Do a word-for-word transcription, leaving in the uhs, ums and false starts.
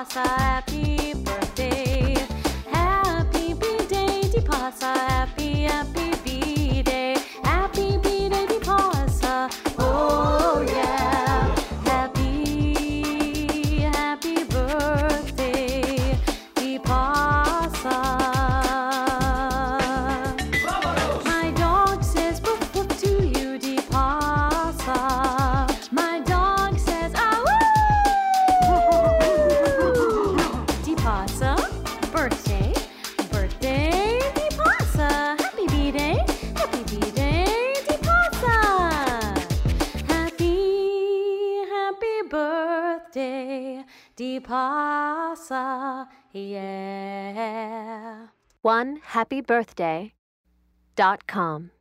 pasa, happy birthday. Happy B-Day, di pasa, happy, happy B-Day. Happy B-Day, di pasa, oh yeah. Happy, happy birthday, di pasa. My dog says woof woof to you, di pasa. My dog says ah woo. Di pasa, birthday, birthday, di pasa. Happy B-Day, happy B-Day, di pasa. Happy, happy birthday, di pasa, yeah. one happy birthday dot com